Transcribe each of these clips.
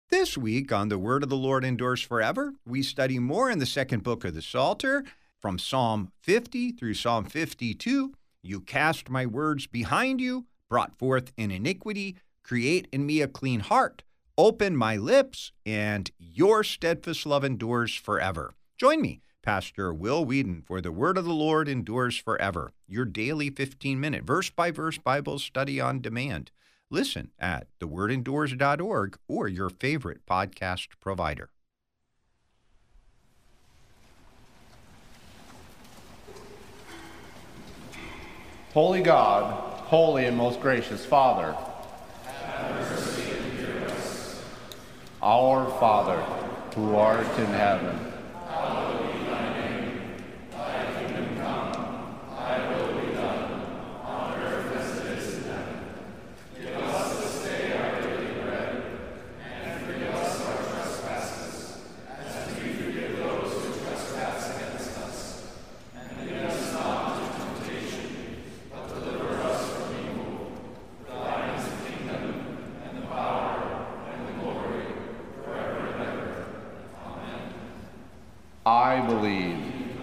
This week on The Word of the Lord Endures Forever, we study more in the second book of the Psalter, from Psalm 50 through Psalm 52. You cast my words behind you, brought forth in iniquity, create in me a clean heart, open my lips, and your steadfast love endures forever. Join me, Pastor Will Whedon, for The Word of the Lord Endures Forever, your daily 15-minute verse-by-verse Bible study on demand. Listen at thewordendures.org or your favorite podcast provider. Holy God, holy and most gracious Father, have mercy and hear us. Our Father, who art in heaven, hallowed be thy name. Thy kingdom come, thy will be done, on earth as it is in heaven. Give us this day our daily bread, and forgive us our trespasses, as we forgive those who trespass against us. And lead us not into temptation, but deliver us from evil. For thine is the kingdom, and the power, and the glory, forever and ever. Amen. I believe.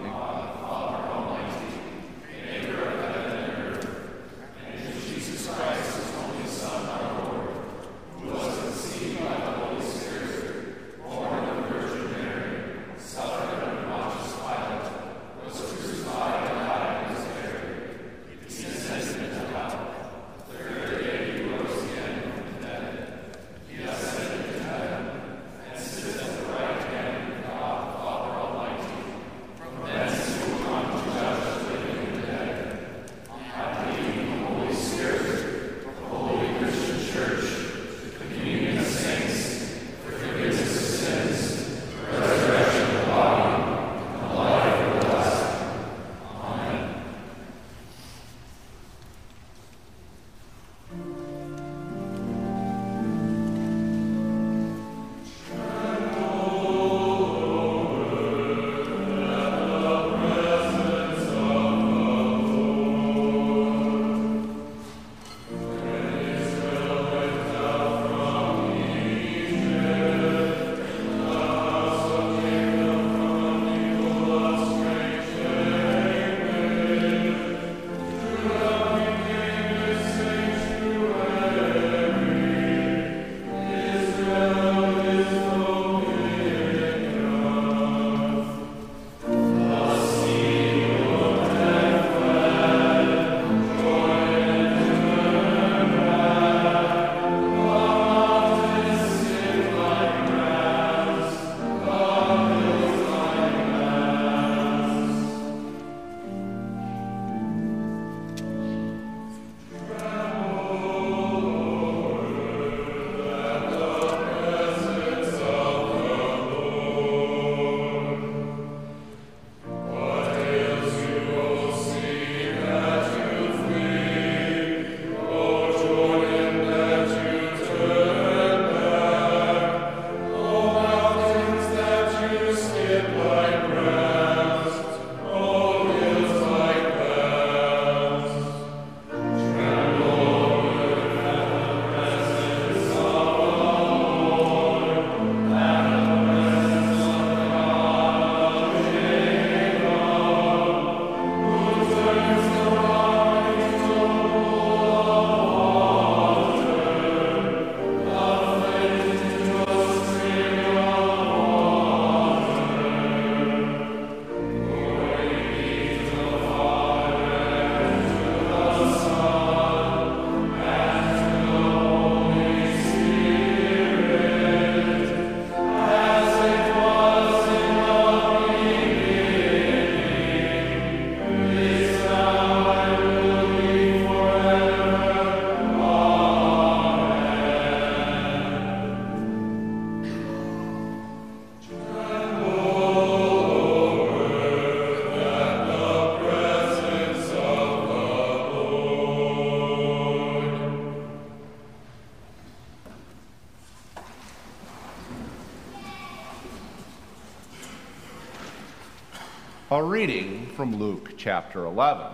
A reading from Luke chapter 11.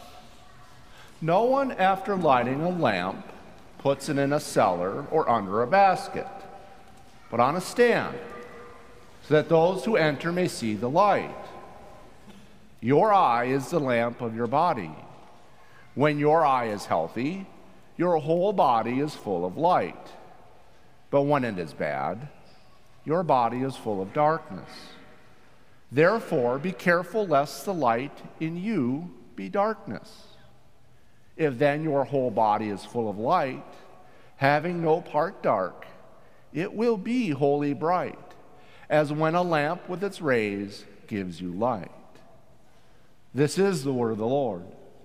No one, after lighting a lamp, puts it in a cellar or under a basket, but on a stand, so that those who enter may see the light. Your eye is the lamp of your body. When your eye is healthy, your whole body is full of light. But when it is bad, your body is full of darkness. Therefore, be careful lest the light in you be darkness. If then your whole body is full of light, having no part dark, it will be wholly bright, as when a lamp with its rays gives you light. This is the word of the Lord.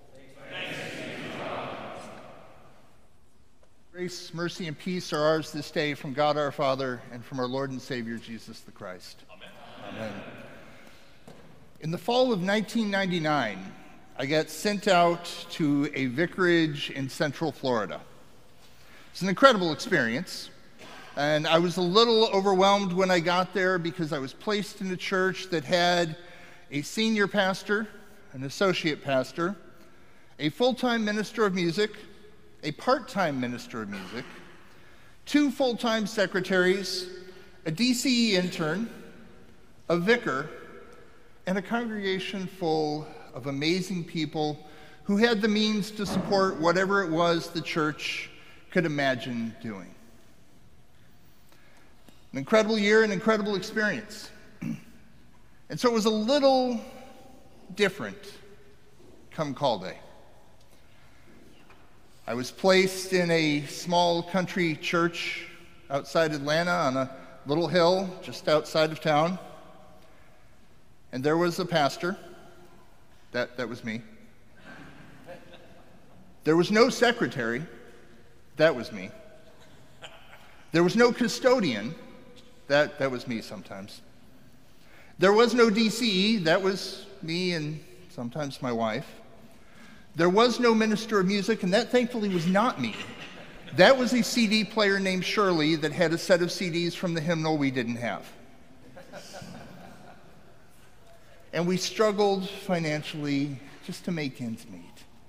Grace, mercy, and peace are ours this day from God our Father and from our Lord and Savior Jesus the Christ. Amen. Amen. In the fall of 1999, I got sent out to a vicarage in Central Florida. It's an incredible experience, and I was a little overwhelmed when I got there because I was placed in a church that had a senior pastor, an associate pastor, a full-time minister of music, a part-time minister of music, 2 full-time secretaries, a DCE intern, a vicar, and a congregation full of amazing people who had the means to support whatever it was the church could imagine doing. An incredible year, an incredible experience. And so it was a little different come call day. I was placed in a small country church outside Atlanta on a little hill just outside of town. And there was a pastor. That was me. There was no secretary. That was me. There was no custodian. That was me sometimes. There was no DCE. That was me and sometimes my wife. There was no minister of music, and that thankfully was not me. That was a CD player named Shirley that had a set of CDs from the hymnal we didn't have. And we struggled financially just to make ends meet.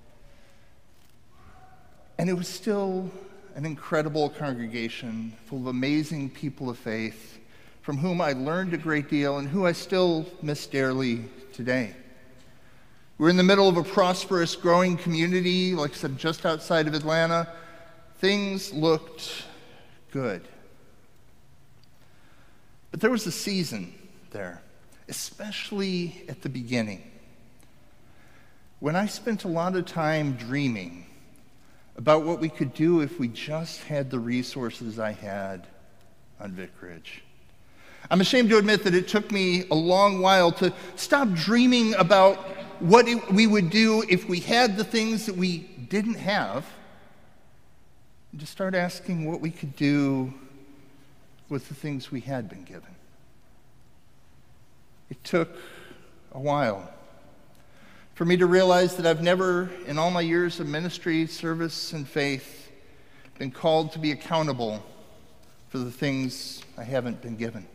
And it was still an incredible congregation full of amazing people of faith from whom I learned a great deal and who I still miss dearly today. We're in the middle of a prosperous, growing community, like I said, just outside of Atlanta. Things looked good. But there was a season there, especially at the beginning, when I spent a lot of time dreaming about what we could do if we just had the resources I had on Vicarage. I'm ashamed to admit that it took me a long while to stop dreaming about what we would do if we had the things that we didn't have, and to start asking what we could do with the things we had been given. It took a while for me to realize that I've never, in all my years of ministry, service, and faith, been called to be accountable for the things I haven't been given.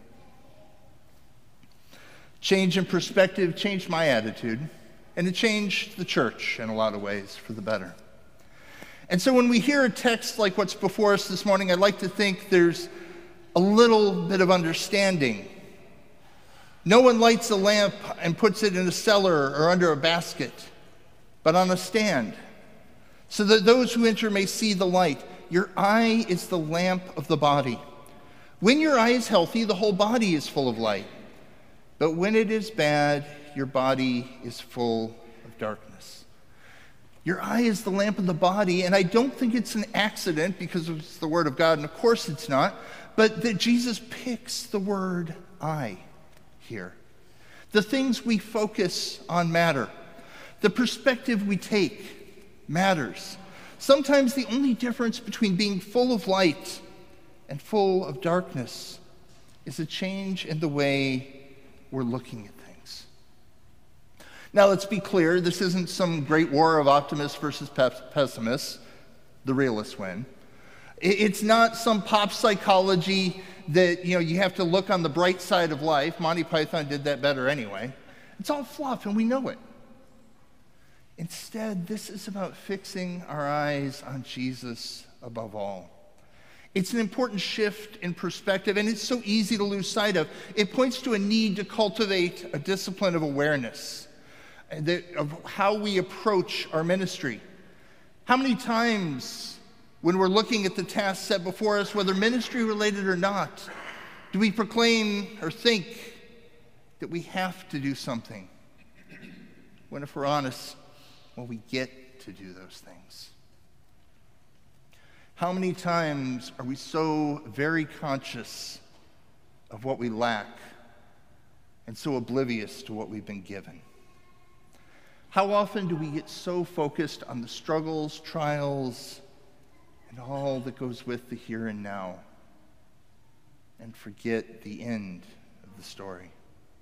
Change in perspective changed my attitude, and it changed the church in a lot of ways for the better. And so when we hear a text like what's before us this morning, I'd like to think there's a little bit of understanding. No one lights a lamp and puts it in a cellar or under a basket, but on a stand, so that those who enter may see the light. Your eye is the lamp of the body. When your eye is healthy, the whole body is full of light. But when it is bad, your body is full of darkness. Your eye is the lamp of the body, and I don't think it's an accident because it's the Word of God, and of course it's not, but that Jesus picks the word eye here. The things we focus on matter. The perspective we take matters. Sometimes the only difference between being full of light and full of darkness is a change in the way we're looking at things. Now, let's be clear, this isn't some great war of optimists versus pessimists. The realists win. It's not some pop psychology that, you have to look on the bright side of life. Monty Python did that better anyway. It's all fluff, and we know it. Instead, this is about fixing our eyes on Jesus above all. It's an important shift in perspective, and it's so easy to lose sight of. It points to a need to cultivate a discipline of awareness of how we approach our ministry. How many times when we're looking at the tasks set before us, whether ministry related or not, do we proclaim or think that we have to do something? When, if we're honest, well, we get to do those things. How many times are we so very conscious of what we lack and so oblivious to what we've been given? How often do we get so focused on the struggles, trials, and all that goes with the here and now and forget the end of the story?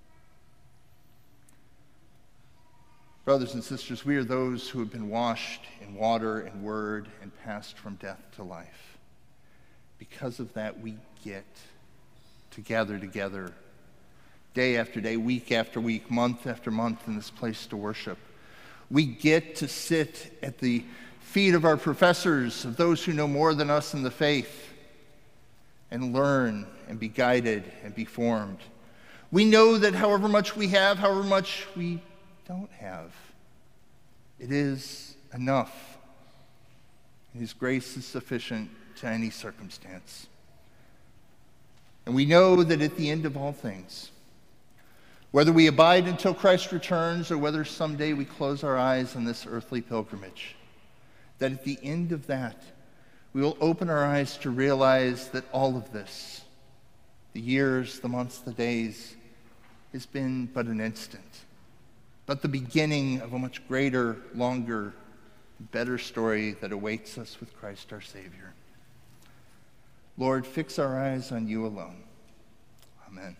Brothers and sisters, we are those who have been washed in water and word and passed from death to life. Because of that, we get to gather together day after day, week after week, month after month in this place to worship. We get to sit at the feet of our professors, of those who know more than us in the faith, and learn and be guided and be formed. We know that however much we have, however much we don't have, it is enough. His grace is sufficient to any circumstance. And we know that at the end of all things, whether we abide until Christ returns or whether someday we close our eyes on this earthly pilgrimage, that at the end of that, we will open our eyes to realize that all of this, the years, the months, the days, has been but an instant, but the beginning of a much greater, longer, better story that awaits us with Christ our Savior. Lord, fix our eyes on you alone. Amen.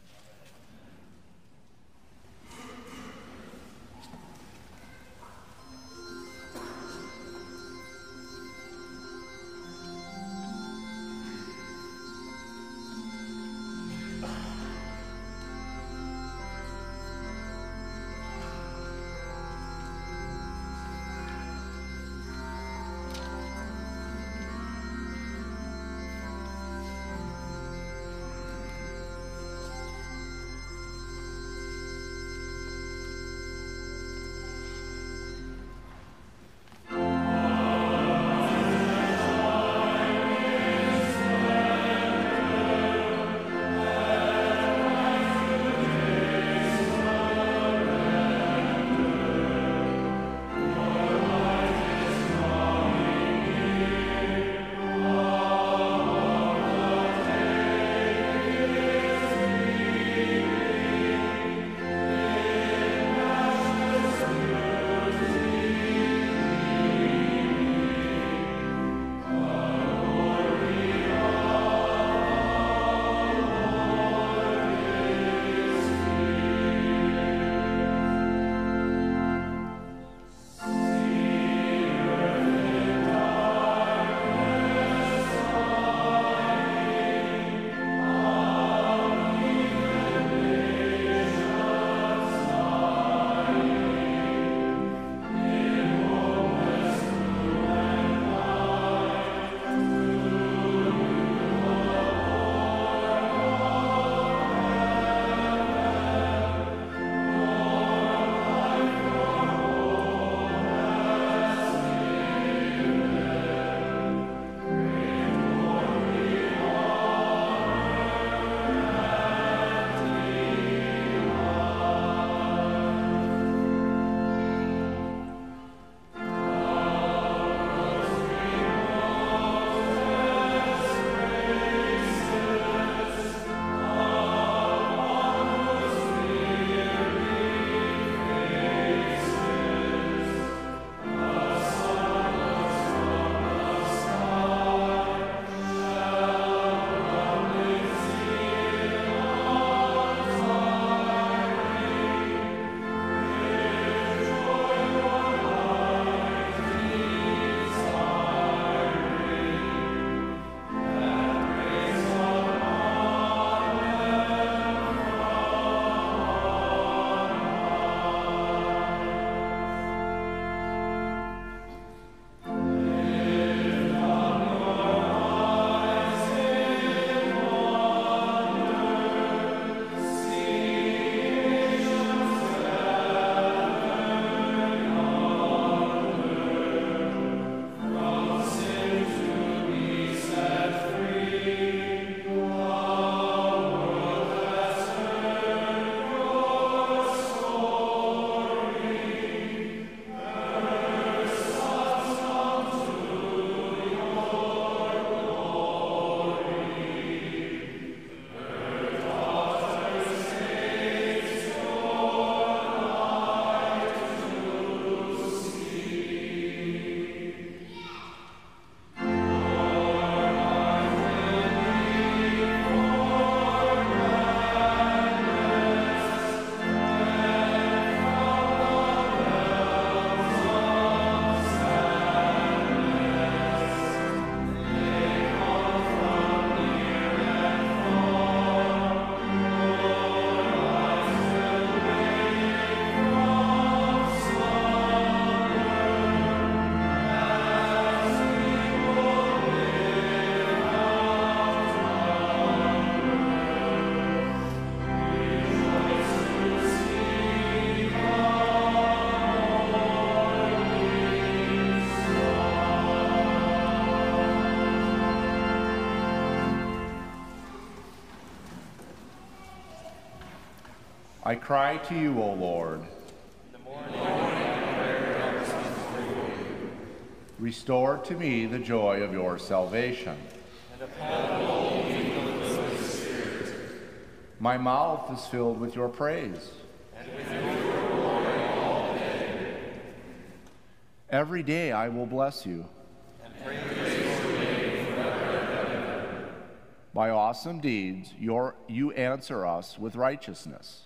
I cry to you, O Lord. Restore to me the joy of your salvation. My mouth is filled with your praise. Every day I will bless you. By awesome deeds, you answer us with righteousness.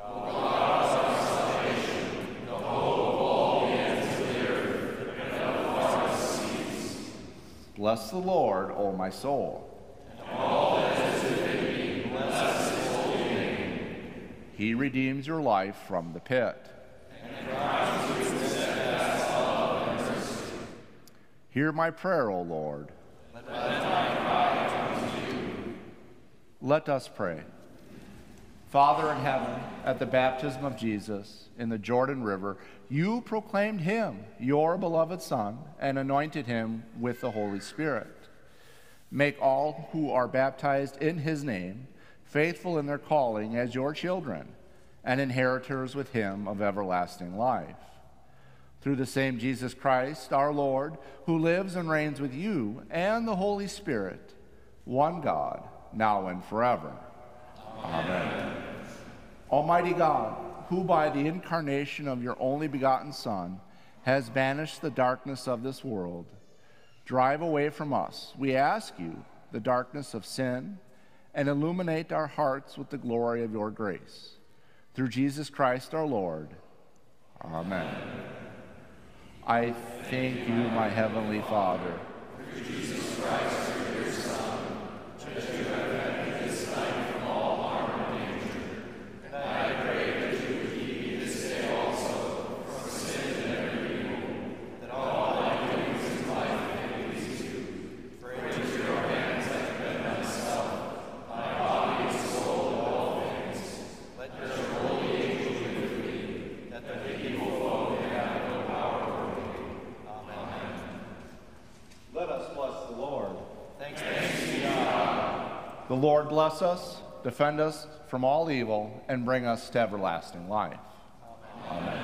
Bless the Lord, O my soul. He redeems your life from the pit. Hear my prayer, O Lord. Let us pray. Father in heaven, at the baptism of Jesus in the Jordan River, you proclaimed him your beloved Son and anointed him with the Holy Spirit. Make all who are baptized in his name faithful in their calling as your children and inheritors with him of everlasting life. Through the same Jesus Christ, our Lord, who lives and reigns with you and the Holy Spirit, one God, now and forever. Amen. Almighty God, who by the incarnation of your only begotten Son has banished the darkness of this world, drive away from us, we ask you, the darkness of sin, and illuminate our hearts with the glory of your grace. Through Jesus Christ our Lord. Amen. I thank you, my heavenly Father, through Jesus Christ, your Son, that you have kept this night from all harm and danger. And I pray that you would keep me this day also from sin and every evil, that all my doings in life may please you. For into your hands I commend myself, my body and soul and all things. Let your holy angel be with me, that the evil foe may have no power over me. Amen. Let us bless the Lord. Thanks be to God. The Lord bless us, defend us from all evil, and bring us to everlasting life. Amen. Amen.